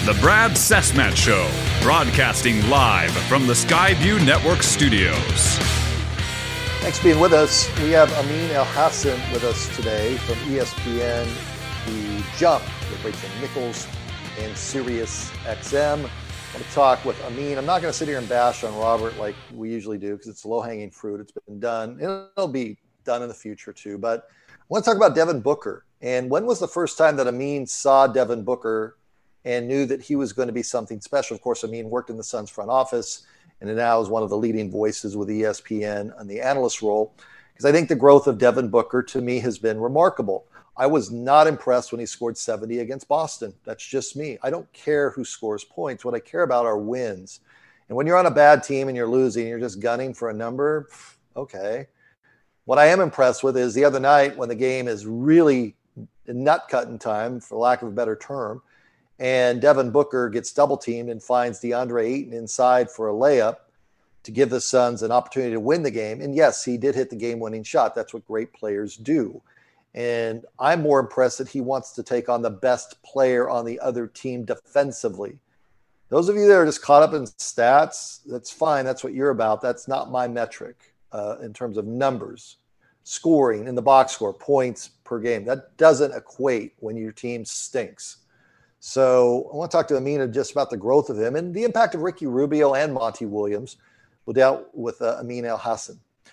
The Brad Cessmat Show, broadcasting live from the Skyview Network studios. Thanks for being with us. We have Amin Elhassan with us today from ESPN, The Jump with Rachel Nichols and Sirius XM. I want to talk with Amin. I'm not going to sit here and bash on Robert like we usually do because it's low-hanging fruit. It's been done. It'll be done in the future too. But I want to talk about Devin Booker. And when was the first time that Amin saw Devin Booker and knew that he was going to be something special? Of course, Amin worked in the Suns front office and now is one of the leading voices with ESPN on the analyst role. Because I think the growth of Devin Booker to me has been remarkable. I was not impressed when he scored 70 against Boston. That's just me. I don't care who scores points. What I care about are wins. And when you're on a bad team and you're losing, you're just gunning for a number, okay. What I am impressed with is the other night when the game is really nut-cutting time, for lack of a better term, and Devin Booker gets double-teamed and finds DeAndre Ayton inside for a layup to give the Suns an opportunity to win the game. And yes, he did hit the game-winning shot. That's what great players do. And I'm more impressed that he wants to take on the best player on the other team defensively. Those of you that are just caught up in stats, that's fine. That's what you're about. That's not my metric in terms of numbers. Scoring in the box score, points per game. That doesn't equate when your team stinks. So I want to talk to Amin just about the growth of him and the impact of Ricky Rubio and Monty Williams. We'll deal with Amin Elhassan.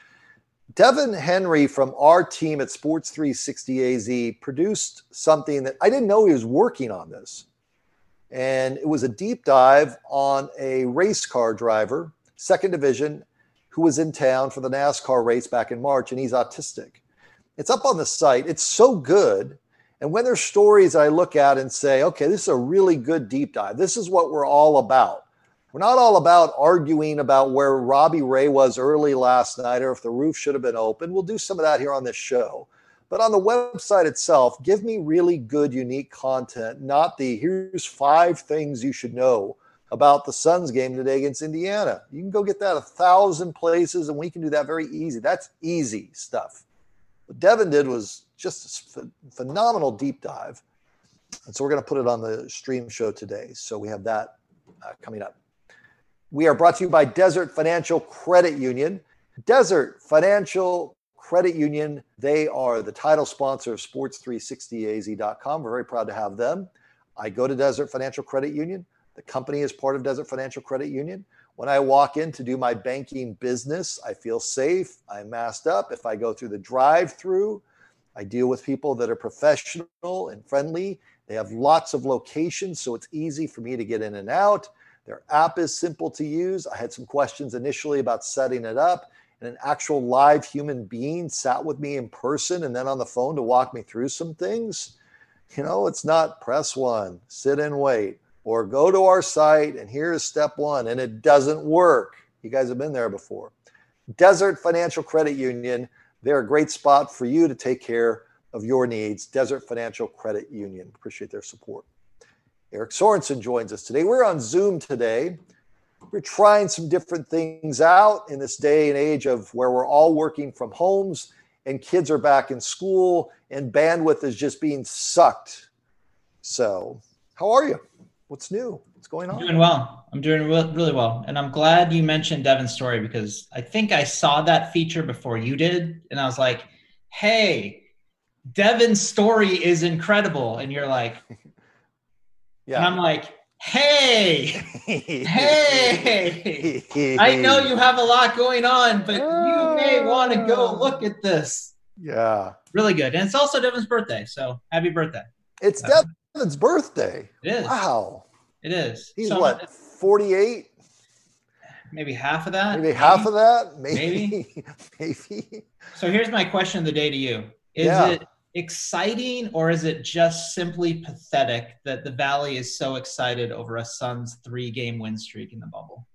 Devin Henry from our team at Sports 360 AZ produced something that I didn't know he was working on this. And it was a deep dive on a race car driver, second division, who was in town for the NASCAR race back in March, and he's autistic. It's up on the site. It's so good. And when there's stories I look at and say, okay, this is a really good deep dive. This is what we're all about. We're not all about arguing about where Robbie Ray was early last night or if the roof should have been open. We'll do some of that here on this show. But on the website itself, give me really good, unique content, not the here's 5 things you should know about the Suns game today against Indiana. You can go get that 1,000 places, and we can do that very easy. That's easy stuff. What Devin did was just a phenomenal deep dive. And so we're going to put it on the stream show today. So we have that coming up. We are brought to you by Desert Financial Credit Union. Desert Financial Credit Union, they are the title sponsor of Sports360AZ.com. We're very proud to have them. I go to Desert Financial Credit Union. The company is part of Desert Financial Credit Union. When I walk in to do my banking business, I feel safe. I'm masked up. If I go through the drive-through, I deal with people that are professional and friendly. They have lots of locations, so it's easy for me to get in and out. Their app is simple to use. I had some questions initially about setting it up, and an actual live human being sat with me in person and then on the phone to walk me through some things. You know, it's not press 1, sit and wait, or go to our site and here's step 1, and it doesn't work. You guys have been there before. Desert Financial Credit Union, they're a great spot for you to take care of your needs. Desert Financial Credit Union. Appreciate their support. Eric Sorensen joins us today. We're on Zoom today. We're trying some different things out in this day and age of where we're all working from homes and kids are back in school and bandwidth is just being sucked. So how are you? What's new? What's going on? I'm doing well. I'm doing really well. And I'm glad you mentioned Devin's story because I think I saw that feature before you did. And I was like, hey, Devin's story is incredible. And you're like, yeah. And I'm like, hey, I know you have a lot going on, but you may want to go look at this. Yeah. Really good. And it's also Devin's birthday. So happy birthday. It's Devin's birthday. It is. Wow. It is. He's what, 48? Maybe half of that? Maybe half of that? Maybe. Maybe. So here's my question of the day to you. Is it exciting or is it just simply pathetic that the Valley is so excited over a Suns 3-game win streak in the bubble?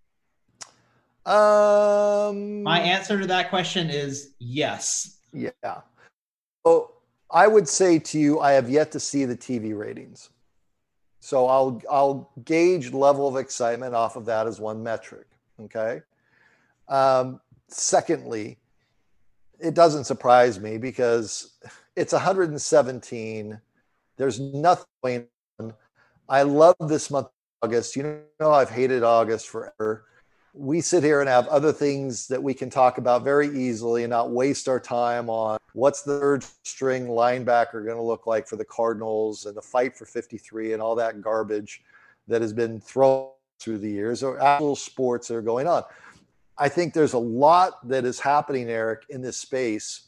My answer to that question is yes. Yeah. So I would say to you, I have yet to see the TV ratings. So I'll gauge level of excitement off of that as one metric. Okay. Secondly, it doesn't surprise me because it's 117. There's nothing going on. I love this month, August. You know, I've hated August forever. We sit here and have other things that we can talk about very easily and not waste our time on what's the third string linebacker going to look like for the Cardinals and the fight for 53 and all that garbage that has been thrown through the years, or actual sports that are going on. I think there's a lot that is happening, Eric, in this space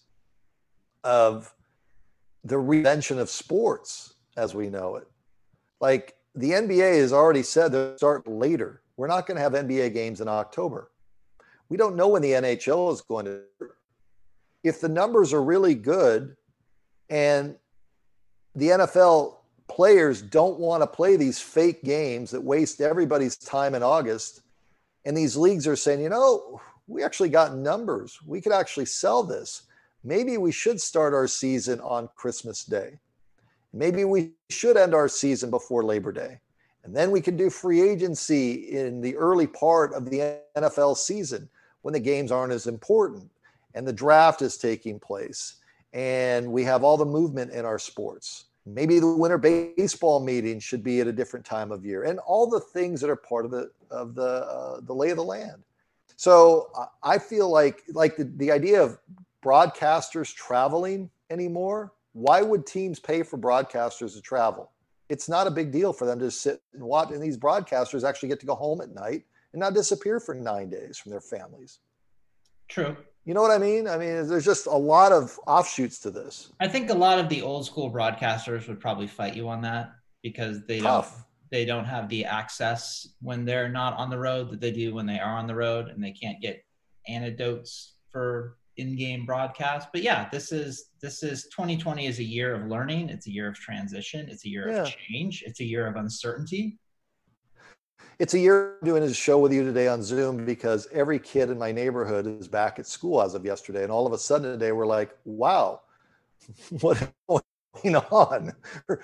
of the reinvention of sports as we know it. Like the NBA has already said they'll start later. We're not going to have NBA games in October. We don't know when the NHL is going to. If the numbers are really good and the NFL players don't want to play these fake games that waste everybody's time in August, and these leagues are saying, you know, we actually got numbers. We could actually sell this. Maybe we should start our season on Christmas Day. Maybe we should end our season before Labor Day. And then we can do free agency in the early part of the NFL season when the games aren't as important and the draft is taking place and we have all the movement in our sports. Maybe the winter baseball meeting should be at a different time of year, and all the things that are part of the lay of the land. So I feel like the idea of broadcasters traveling anymore. Why would teams pay for broadcasters to travel? It's not a big deal for them to sit and watch, and these broadcasters actually get to go home at night and not disappear for 9 days from their families. True. You know what I mean? I mean, there's just a lot of offshoots to this. I think a lot of the old school broadcasters would probably fight you on that because they don't have the access when they're not on the road that they do when they are on the road, and they can't get anecdotes for in-game broadcast. But yeah, this is 2020 is a year of learning. It's a year of transition. It's a year of change. It's a year of uncertainty. It's a year doing a show with you today on Zoom because every kid in my neighborhood is back at school as of yesterday. And all of a sudden today, we're like, wow, what is going on?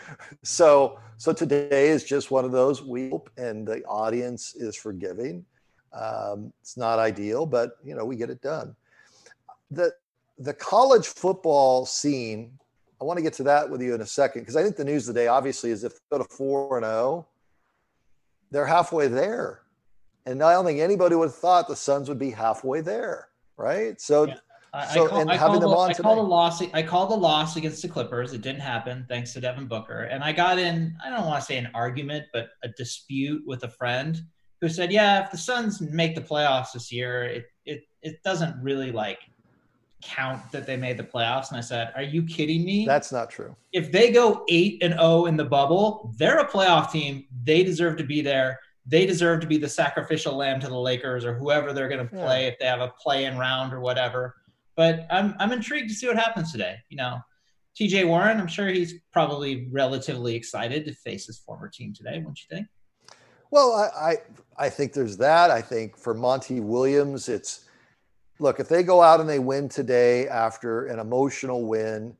So today is just one of those we hope, and the audience is forgiving. It's not ideal, but you know, we get it done. The college football scene, I want to get to that with you in a second, because I think the news of the day obviously is if they go to 4-0, they're halfway there. And I don't think anybody would have thought the Suns would be halfway there, right? So, yeah. I called the loss against the Clippers. It didn't happen thanks to Devin Booker. And I got in, I don't want to say an argument, but a dispute with a friend who said, yeah, if the Suns make the playoffs this year, it doesn't really like count that they made the playoffs. And I said, are you kidding me? That's not true. If they go 8-0 in the bubble, they're a playoff team. They deserve to be there. They deserve to be the sacrificial lamb to the Lakers or whoever they're going to play if they have a play-in round or whatever. But I'm intrigued to see what happens today. You know, TJ Warren, I'm sure he's probably relatively excited to face his former team today, wouldn't you think? Well, I think there's that. I think for Monty Williams, look, if they go out and they win today after an emotional win,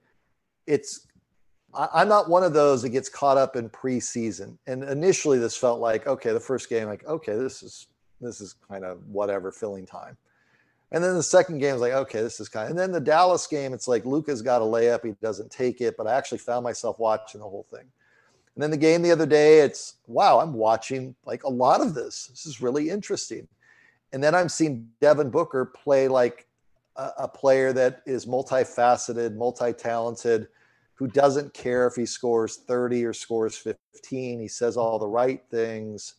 I'm not one of those that gets caught up in preseason. And initially this felt like, okay, the first game, like, okay, this is kind of whatever, filling time. And then the second game is like, okay, this is and then the Dallas game, it's like Luka's got a layup. He doesn't take it, but I actually found myself watching the whole thing. And then the game the other day, it's, wow, I'm watching like a lot of this. This is really interesting. And then I'm seeing Devin Booker play like a player that is multifaceted, multi-talented, who doesn't care if he scores 30 or scores 15. He says all the right things.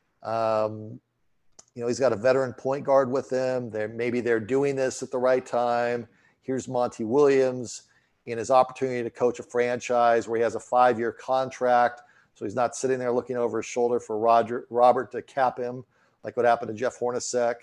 He's got a veteran point guard with him. Maybe they're doing this at the right time. Here's Monty Williams in his opportunity to coach a franchise where he has a 5-year contract. So he's not sitting there looking over his shoulder for Robert to cap him, like what happened to Jeff Hornacek,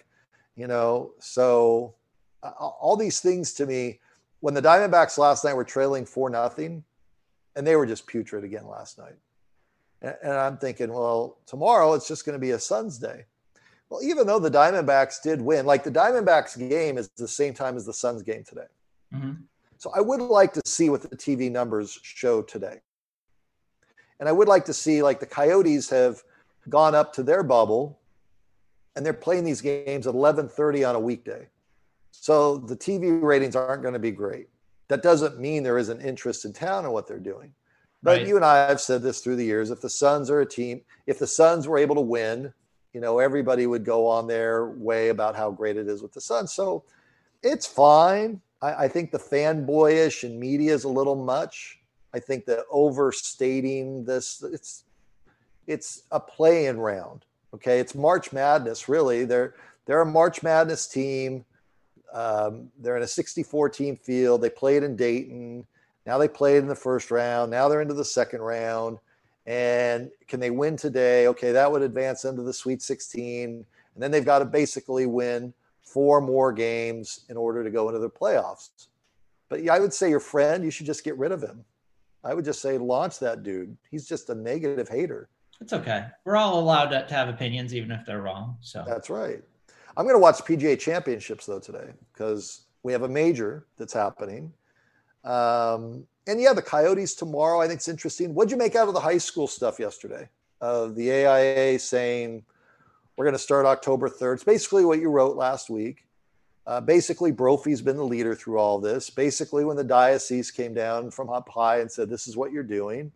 So all these things to me, when the Diamondbacks last night were trailing 4-0, and they were just putrid again last night. And I'm thinking, well, tomorrow it's just going to be a Suns day. Well, even though the Diamondbacks did win, like the Diamondbacks game is the same time as the Suns game today. Mm-hmm. So I would like to see what the TV numbers show today. And I would like to see, like, the Coyotes have gone up to their bubble and they're playing these games at 11:30 on a weekday. So the TV ratings aren't going to be great. That doesn't mean there isn't interest in town in what they're doing. But right. you and I have said this through the years. If the Suns are a team, if the Suns were able to win, everybody would go on their way about how great it is with the Suns. So it's fine. I think the fanboyish and media is a little much. I think that overstating this, it's a play-in round. Okay, it's March Madness. Really, they're a March Madness team. They're in a 64-team field. They played in Dayton. Now they played in the first round. Now they're into the second round. And can they win today? Okay, that would advance them to the Sweet 16. And then they've got to basically win 4 more games in order to go into the playoffs. But yeah, I would say your friend, you should just get rid of him. I would just say launch that dude. He's just a negative hater. It's okay. We're all allowed to have opinions, even if they're wrong. So that's right. I'm going to watch PGA Championships, though, today because we have a major that's happening. And yeah, the Coyotes tomorrow, I think it's interesting. What'd you make out of the high school stuff yesterday? The AIA saying we're going to start October 3rd. It's basically what you wrote last week. Basically, Brophy's been the leader through all this. Basically, when the diocese came down from up high and said, this is what you're doing.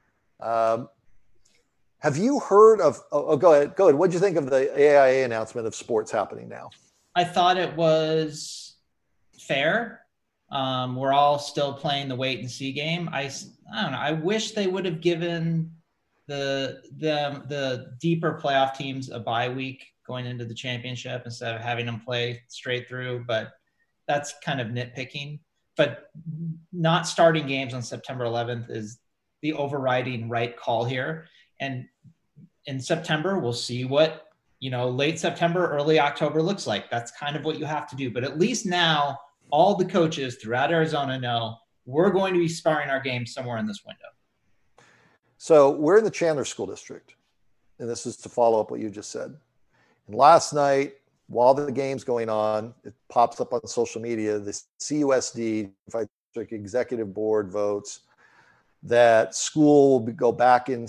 Have you heard of, go ahead. What'd you think of the AIA announcement of sports happening now? I thought it was fair. We're all still playing the wait and see game. I don't know. I wish they would have given the deeper playoff teams a bye week going into the championship instead of having them play straight through. But that's kind of nitpicking. But not starting games on September 11th is the overriding right call here. And in September, we'll see what, late September, early October looks like. That's kind of what you have to do. But at least now, all the coaches throughout Arizona know we're going to be sparring our game somewhere in this window. So we're in the Chandler School District, and this is to follow up what you just said. And last night, while the game's going on, it pops up on social media, the CUSD executive board votes that school will go back in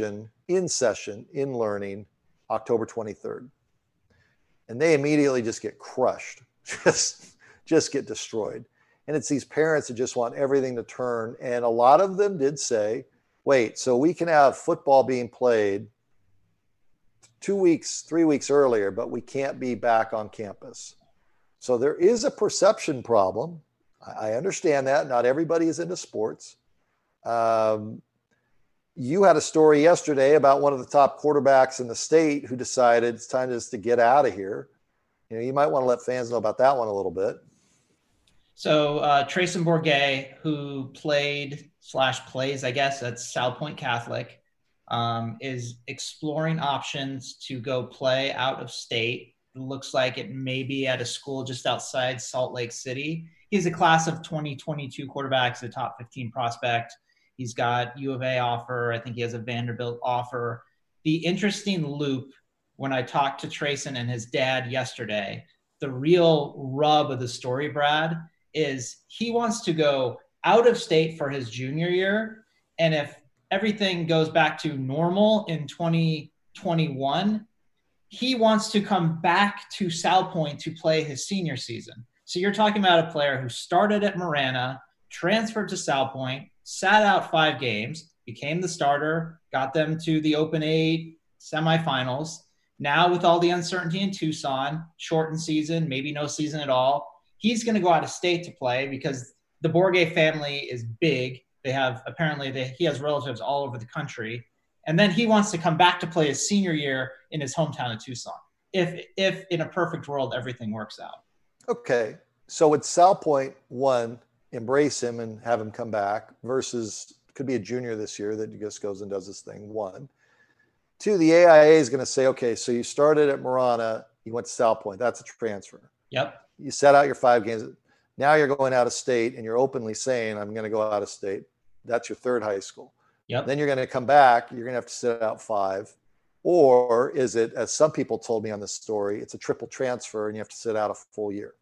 learning October 23rd. And they immediately just get crushed, just get destroyed. And it's these parents that just want everything to turn. And a lot of them did say, wait, so we can have football being played 2 weeks, 3 weeks earlier, but we can't be back on campus. So there is a perception problem. I understand that. Not everybody is into sports. You had a story yesterday about one of the top quarterbacks in the state who decided it's time just to get out of here. You might want to let fans know about that one a little bit. So Trayson Bourget, who plays, I guess, at South Point Catholic, is exploring options to go play out of state. It looks like it may be at a school just outside Salt Lake City. He's a class of 2022 quarterbacks, a top 15 prospect. He's got U of A offer. I think he has a Vanderbilt offer. The interesting loop, when I talked to Trayson and his dad yesterday, the real rub of the story, Brad, is he wants to go out of state for his junior year. And if everything goes back to normal in 2021, he wants to come back to South Point to play his senior season. So you're talking about a player who started at Marana, transferred to South Point, sat out 5 games, became the starter, got them to the Open 8 semifinals. Now with all the uncertainty in Tucson, shortened season, maybe no season at all, he's going to go out of state to play because the Bourget family is big. He has relatives all over the country. And then he wants to come back to play his senior year in his hometown of Tucson. If in a perfect world, everything works out. Okay. So would South Point, one, embrace him and have him come back versus could be a junior this year that just goes and does this thing, 1. 2, the AIA is going to say, okay, so you started at Marana, you went to South Point. That's a transfer. Yep. You set out your 5 games. Now you're going out of state and you're openly saying, I'm going to go out of state. That's your 3rd high school. Yep. Then you're going to come back. You're going to have to sit out 5. Or is it, as some people told me on this story, it's a triple transfer and you have to sit out a full year?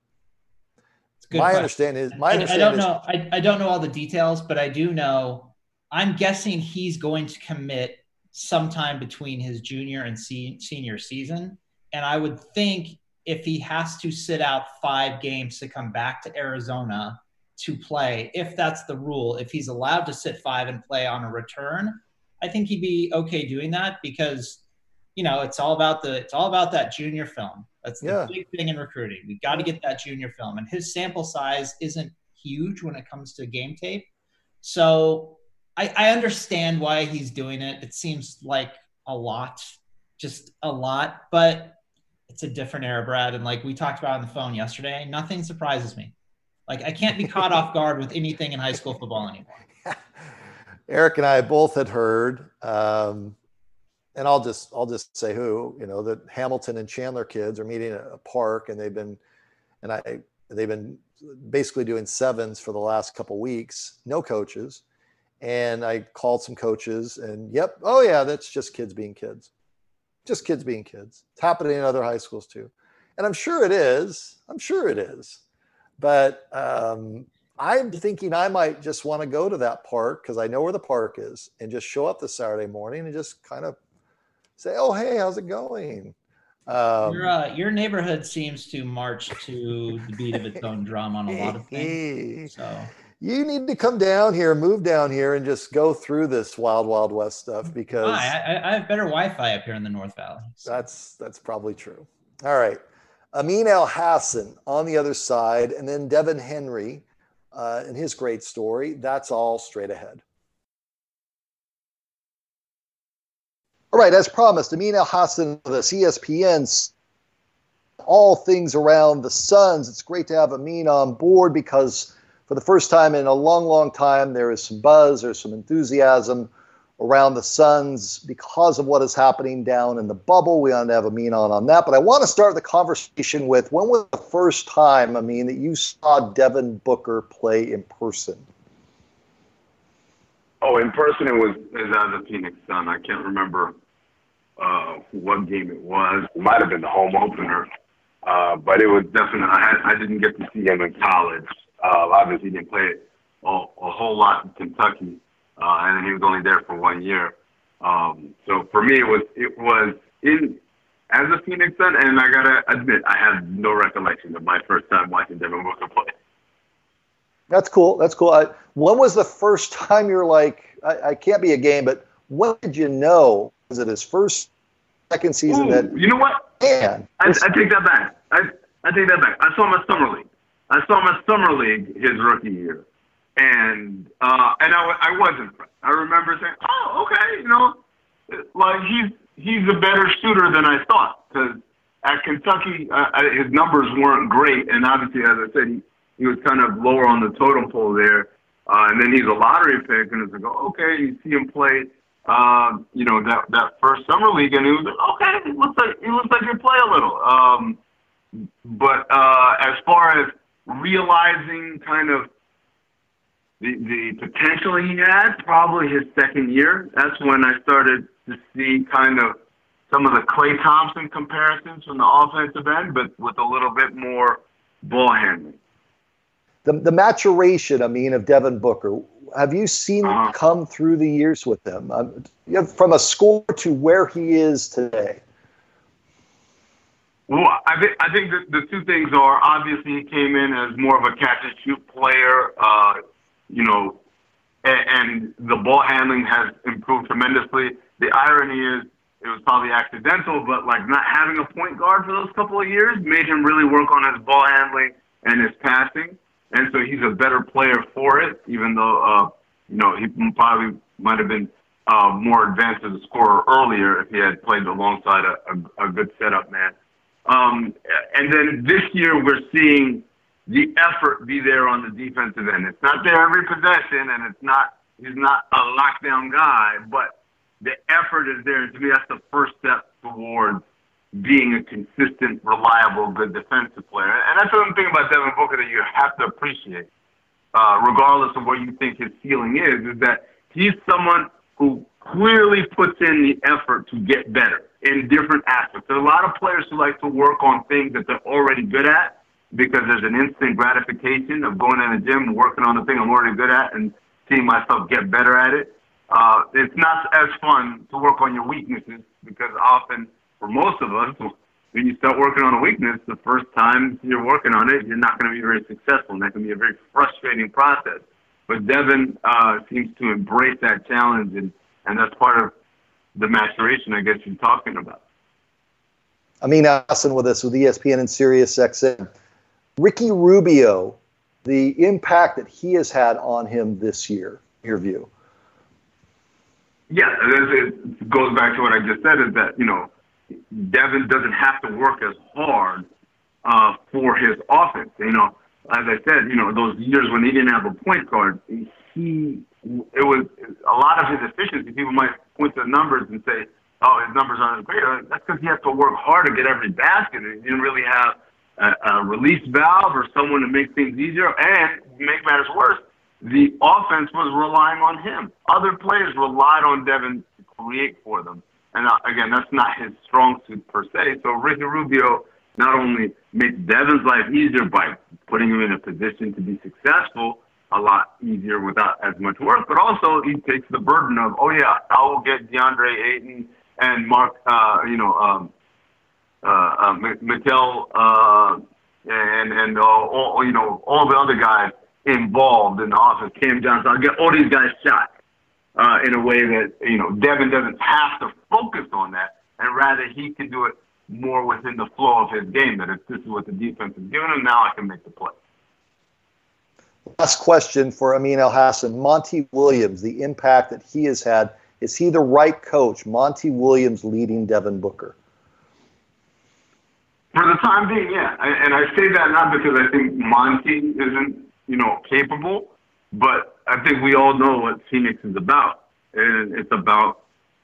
My understanding is I don't know. I don't know all the details, but I do know. I'm guessing he's going to commit sometime between his junior and senior season, and I would think if he has to sit out 5 games to come back to Arizona, to play, if that's the rule. If he's allowed to sit 5 and play on a return, I think he'd be okay doing that, because it's all about that junior film. That's the big thing in recruiting. We've got to get that junior film, and his sample size isn't huge when it comes to game tape. So I understand why he's doing it. It seems like just a lot, but it's a different era, Brad. And like we talked about on the phone yesterday, nothing surprises me. Like I can't be caught off guard with anything in high school football anymore. Eric and I both had heard, and I'll just say who, that Hamilton and Chandler kids are meeting at a park, and they've been basically doing 7s for the last couple weeks, no coaches. And I called some coaches, and that's just kids being kids. Just kids being kids. It's happening in other high schools too. And I'm sure it is. But I'm thinking I might just want to go to that park, because I know where the park is, and just show up this Saturday morning and just kind of say, oh, hey, how's it going? Your neighborhood seems to march to the beat of its own drum on a lot of things. So you need to come down here, move down here, and just go through this wild, wild west stuff, because I have better Wi-Fi up here in the North Valley. So. That's probably true. All right. Amin Elhassan on the other side, and then Devin Henry and his great story. That's all straight ahead. All right, as promised, Amin Elhassan with us, ESPN's all things around the Suns. It's great to have Amin on board, because for the first time in a long, long time, there is some buzz, there's some enthusiasm around the Suns because of what is happening down in the bubble. We want to have Amin on that. But I want to start the conversation with, when was the first time, Amin, that you saw Devin Booker play in person? Oh, in person, it was as a Phoenix Sun. I can't remember what game it was. It might have been the home opener. But it was definitely, I didn't get to see him in college. Obviously, he didn't play a whole lot in Kentucky. And he was only there for 1 year. So for me, it was as a Phoenix Sun, and I gotta admit, I have no recollection of my first time watching Devin Booker play. That's cool. When was the first time you're like, I can't be a game, but when did you know? Was it his first, second season? You know what? Man, I take that back. I take that back. I saw him at Summer League his rookie year. And I was impressed. I remember saying, "Oh, okay, like he's a better shooter than I thought." Because at Kentucky, his numbers weren't great, and obviously, as I said, he was kind of lower on the totem pole there. And then he's a lottery pick, and it's like, oh, okay, you see him play, that first summer league, and he was like, okay, it looks like you play a little. But as far as realizing kind of the potential he had, probably his second year. That's when I started to see kind of some of the Klay Thompson comparisons from the offensive end, but with a little bit more ball handling. The maturation, of Devin Booker, have you seen it come through the years with him? From a scorer to where he is today? Well, I think that the two things are, obviously he came in as more of a catch-and-shoot player, and the ball handling has improved tremendously. The irony is it was probably accidental, but like not having a point guard for those couple of years made him really work on his ball handling and his passing. And so he's a better player for it, even though, he probably might have been more advanced as a scorer earlier if he had played alongside a good setup man. And then this year we're seeing the effort be there on the defensive end. It's not there every possession, and he's not a lockdown guy, but the effort is there. And to me, that's the first step towards being a consistent, reliable, good defensive player. And that's the one thing about Devin Booker that you have to appreciate, regardless of what you think his ceiling is that he's someone who clearly puts in the effort to get better in different aspects. There are a lot of players who like to work on things that they're already good at because there's an instant gratification of going in the gym and working on the thing I'm already good at and seeing myself get better at it. It's not as fun to work on your weaknesses because often, for most of us, when you start working on a weakness, the first time you're working on it, you're not going to be very successful, and that can be a very frustrating process. But Devin seems to embrace that challenge, and that's part of the maturation, I guess, you're talking about. Amin Elhassan with us with ESPN and SiriusXM. Ricky Rubio, the impact that he has had on him this year, your view? Yeah, it goes back to what I just said, is that, Devin doesn't have to work as hard for his offense. As I said, those years when he didn't have a point guard, it was a lot of his efficiency. People might point to the numbers and say, oh, his numbers aren't as great. That's because he has to work hard to get every basket. He didn't really have a release valve or someone to make things easier. And make matters worse, the offense was relying on him. Other players relied on Devin to create for them. And again, that's not his strong suit per se. So Ricky Rubio not only makes Devin's life easier by putting him in a position to be successful, a lot easier without as much work, but also he takes the burden of, oh yeah, I will get DeAndre Ayton and Mark, Mikal, and all the other guys involved in the offense. Cam Johnson, I'll get all these guys shot in a way that Devin doesn't have to focus on that, and rather he can do it more within the flow of his game. That if this is what the defense is giving him, now I can make the play. Last question for Amin Elhassan. Monty Williams, the impact that he has had. Is he the right coach? Monty Williams leading Devin Booker. For the time being, yeah. And I say that not because I think Monty isn't, capable, but I think we all know what Phoenix is about. And it's about,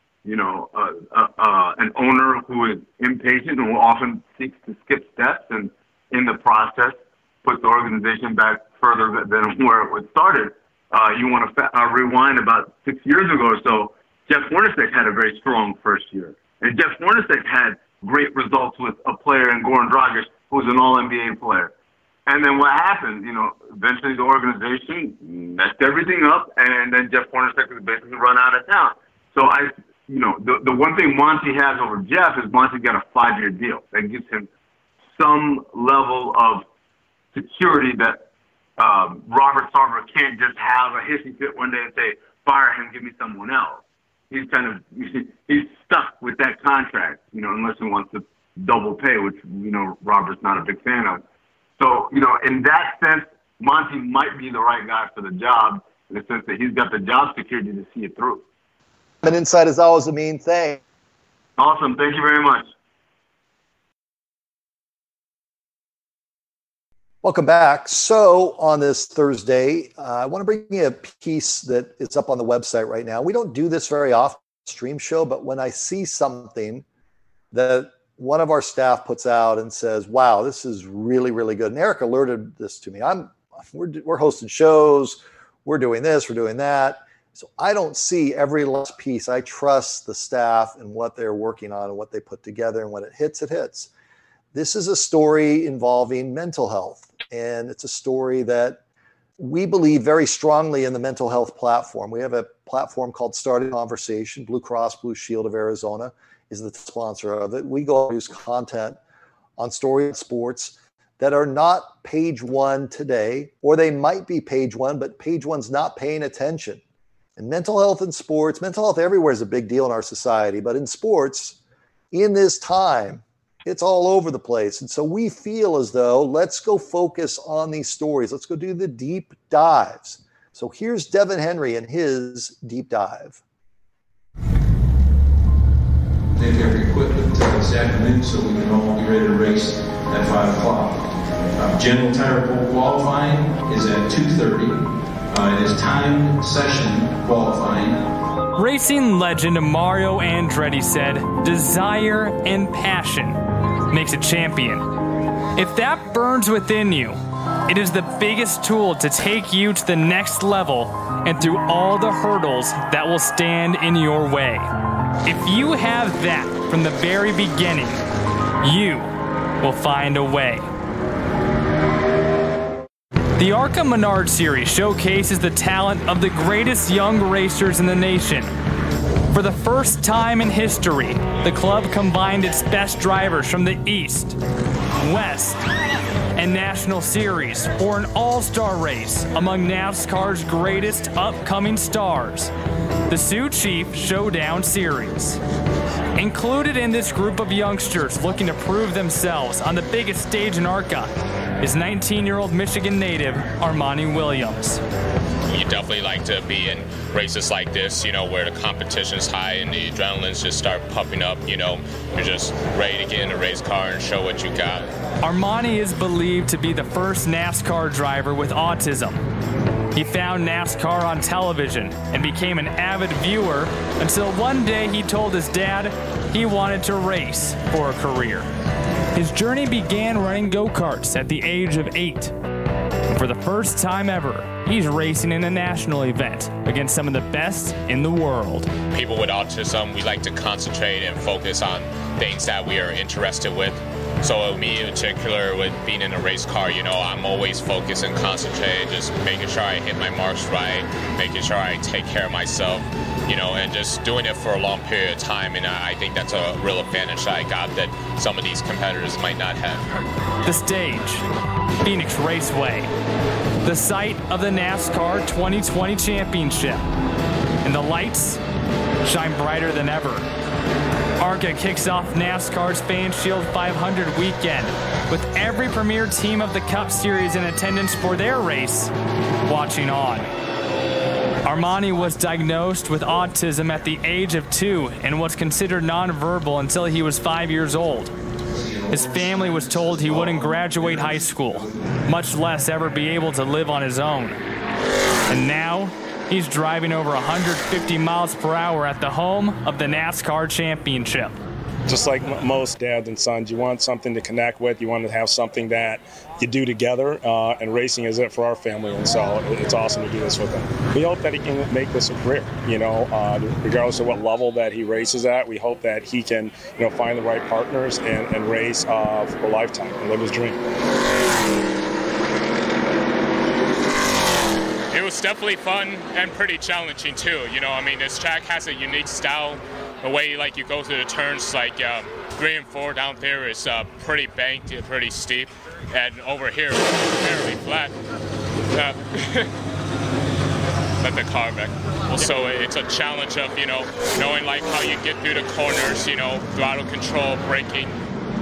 an owner who is impatient and who often seeks to skip steps and in the process put the organization back further than where it started. You want to rewind about 6 years ago or so, Jeff Hornacek had a very strong first year. And Jeff Hornacek had great results with a player in Goran Dragic, who's an All-NBA player. And then what happened? Eventually the organization messed everything up, and then Jeff Hornacek was basically run out of town. So the one thing Monty has over Jeff is Monty got a 5-year deal that gives him some level of security that Robert Sarver can't just have a hissy fit one day and say, fire him, give me someone else. He's stuck with that contract, unless he wants to double pay, which, Robert's not a big fan of. So, in that sense, Monty might be the right guy for the job in the sense that he's got the job security to see it through. And insight is always a mean thing. Awesome. Thank you very much. Welcome back. So on this Thursday, I want to bring you a piece that is up on the website right now. We don't do this very often, stream show, but when I see something that one of our staff puts out and says, wow, this is really, really good. And Eric alerted this to me. We're hosting shows. We're doing this. We're doing that. So I don't see every last piece. I trust the staff and what they're working on and what they put together. And when it hits, it hits. This is a story involving mental health. And it's a story that we believe very strongly in the mental health platform. We have a platform called Starting Conversation. Blue Cross Blue Shield of Arizona is the sponsor of it. We go use content on story and sports that are not page one today, or they might be page one, but page one's not paying attention. And mental health in sports, mental health everywhere is a big deal in our society, but in sports, in this time, it's all over the place. And so we feel as though let's go focus on these stories. Let's go do the deep dives. So here's Devin Henry and his deep dive. Take every equipment this afternoon so we can all be ready to race at 5 o'clock. General tire pole qualifying is at 2:30. It is timed session qualifying. Racing legend Mario Andretti said, "Desire and passion makes a champion." If that burns within you, it is the biggest tool to take you to the next level and through all the hurdles that will stand in your way. If you have that from the very beginning, you will find a way. The ARCA Menard Series showcases the talent of the greatest young racers in the nation. For the first time in history, The club combined its best drivers from the East, West, and National Series for an all-star race among NASCAR's greatest upcoming stars, the Sioux Chief Showdown Series. Included in this group of youngsters looking to prove themselves on the biggest stage in ARCA is 19-year-old Michigan native Armani Williams. You definitely like to be in races like this, where the competition is high and the adrenaline's just start pumping up, you're just ready to get in a race car and show what you got. Armani is believed to be the first NASCAR driver with autism. He found NASCAR on television and became an avid viewer until one day he told his dad he wanted to race for a career. His journey began running go-karts at the age of 8. For the first time ever, he's racing in a national event against some of the best in the world. People with autism, we like to concentrate and focus on things that we are interested with. So me in particular, with being in a race car, I'm always focused and concentrated, just making sure I hit my marks right, making sure I take care of myself, and just doing it for a long period of time. And I think that's a real advantage that I got that some of these competitors might not have. The stage, Phoenix Raceway, the site of the NASCAR 2020 Championship, and the lights shine brighter than ever. ARCA kicks off NASCAR's Fan Shield 500 weekend with every premier team of the Cup Series in attendance for their race, watching on. Armani was diagnosed with autism at the age of 2 and was considered nonverbal until he was 5 years old. His family was told he wouldn't graduate high school, much less ever be able to live on his own. And now, he's driving over 150 miles per hour at the home of the NASCAR Championship. Just like most dads and sons, you want something to connect with. You want to have something that you do together, and racing is it for our family, and so it's awesome to do this with him. We hope that he can make this a career, regardless of what level that he races at. We hope that he can, find the right partners and race for a lifetime and live his dream. It was definitely fun and pretty challenging too. This track has a unique style. The way you go through the turns, 3 and 4 down there is pretty banked, pretty steep, and over here it's fairly flat. Let the car back. So it's a challenge of knowing how you get through the corners, throttle control, braking.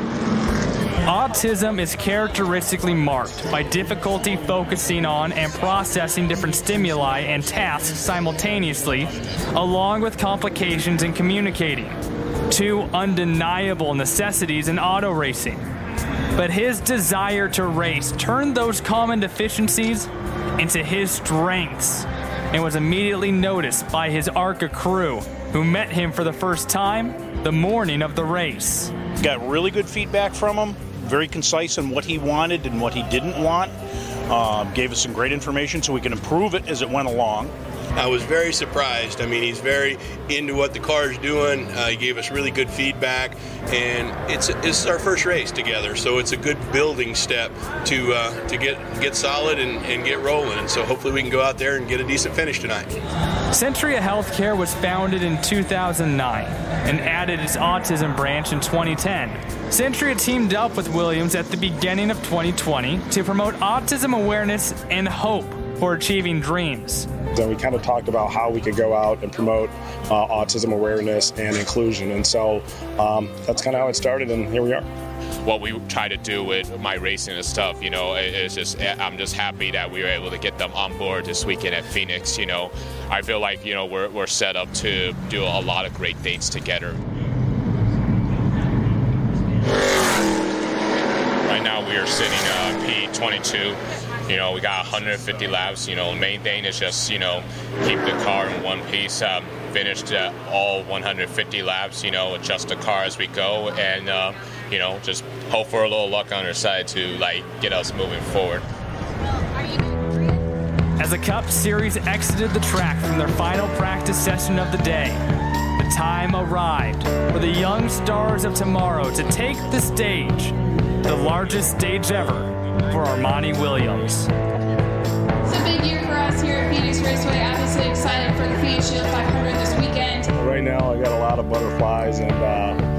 Autism is characteristically marked by difficulty focusing on and processing different stimuli and tasks simultaneously, along with complications in communicating. 2 undeniable necessities in auto racing. But his desire to race turned those common deficiencies into his strengths and was immediately noticed by his ARCA crew, who met him for the first time the morning of the race. Got really good feedback from him. Very concise on what he wanted and what he didn't want. Gave us some great information so we can improve it as it went along. I was very surprised. He's very into what the car is doing. He gave us really good feedback, and it's our first race together, so it's a good building step to get solid and get rolling. And so hopefully we can go out there and get a decent finish tonight. Centria Healthcare was founded in 2009 and added its autism branch in 2010. Centria teamed up with Williams at the beginning of 2020 to promote autism awareness and hope for achieving dreams. And we kind of talked about how we could go out and promote autism awareness and inclusion. And so that's kind of how it started, and here we are. What we try to do with my racing and stuff, it's just, I'm just happy that we were able to get them on board this weekend at Phoenix. I feel like, we're set up to do a lot of great things together. Right now we are sitting P22. We got 150 laps. The main thing is just, keep the car in one piece, finish all 150 laps, adjust the car as we go, and, just hope for a little luck on our side to, get us moving forward. As the Cup Series exited the track from their final practice session of the day, the time arrived for the young stars of tomorrow to take the stage, the largest stage ever for Armani Williams. It's a big year for us here at Phoenix Raceway. Obviously excited for the Fan Shield 500 this weekend. Right now I got a lot of butterflies, and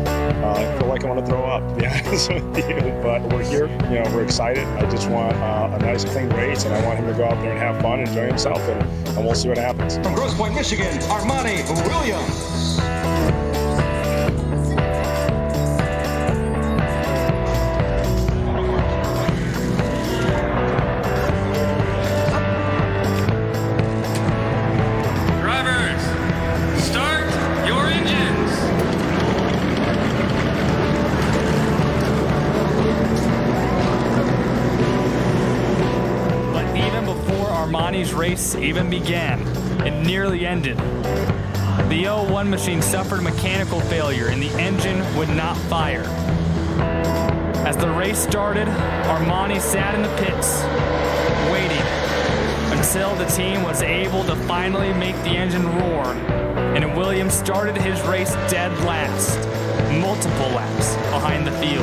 I feel like I want to throw up, to be honest with you. But we're here, we're excited. I just want a nice, clean race, and I want him to go out there and have fun, enjoy himself, and we'll see what happens. From Grosse Pointe, Michigan, Armani Williams. Armani's race even began, it nearly ended. The 01 machine suffered mechanical failure and the engine would not fire. As the race started, Armani sat in the pits, waiting until the team was able to finally make the engine roar, and Williams started his race dead last, multiple laps behind the field.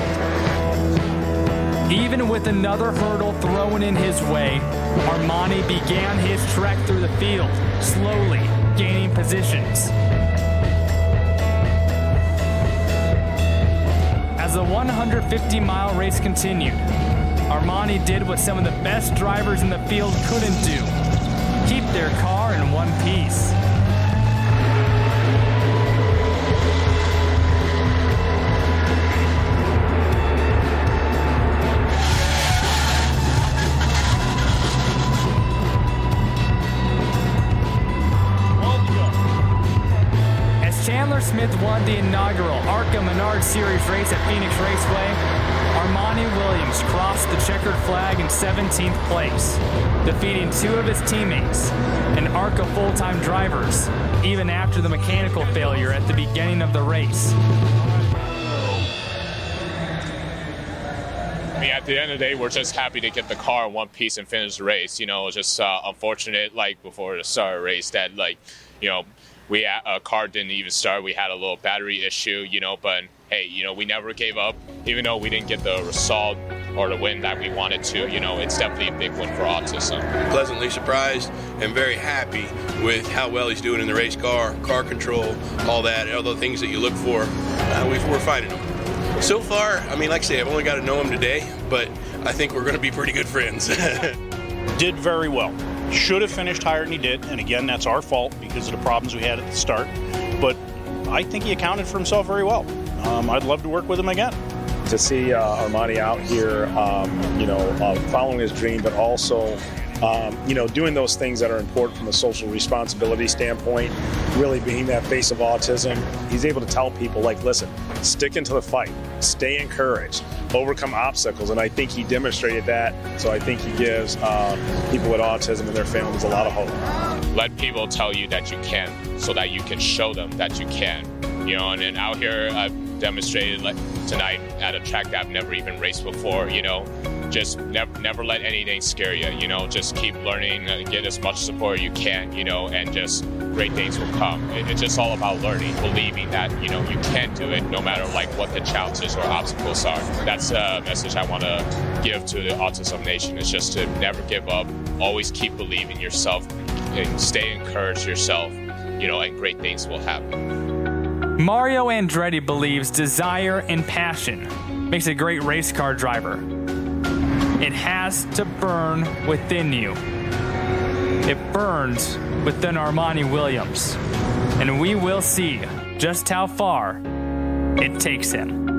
Even with another hurdle thrown in his way, Armani began his trek through the field, slowly gaining positions. As the 150-mile race continued, Armani did what some of the best drivers in the field couldn't do: keep their car in one piece. Chandler Smith won the inaugural ARCA Menard Series race at Phoenix Raceway. Armani Williams crossed the checkered flag in 17th place, defeating two of his teammates and ARCA full-time drivers, even after the mechanical failure at the beginning of the race. I mean, at the end of the day, we're just happy to get the car in one piece and finish the race. It's just unfortunate, before the start of the race, that, a car didn't even start. We had a little battery issue, but hey, we never gave up. Even though we didn't get the result or the win that we wanted to, it's definitely a big win for Autism. Pleasantly surprised and very happy with how well he's doing in the race car control, all the things that you look for. We're finding him. So far, like I say, I've only got to know him today, but I think we're going to be pretty good friends. Did very well. Should have finished higher than he did, and again, that's our fault because of the problems we had at the start. But I think he accounted for himself very well. I'd love to work with him again. To see Armani out here, following his dream, but also, doing those things that are important from a social responsibility standpoint, really being that face of autism. He's able to tell people, listen, stick into the fight, stay encouraged, overcome obstacles, and I think he demonstrated that. So I think he gives people with autism and their families a lot of hope. Let people tell you that you can, so that you can show them that you can. And then out here, I've demonstrated tonight at a track that I've never even raced before. Just never let anything scare you. Just keep learning, get as much support you can. And just great things will come. It's just all about learning, believing that you can do it, no matter what the challenges or obstacles are. That's a message I want to give to the Autism Nation. Is just to never give up, always keep believing yourself, and stay encouraged yourself. And great things will happen. Mario Andretti believes desire and passion makes a great race car driver. It has to burn within you. It burns within Armani Williams. And we will see just how far it takes him.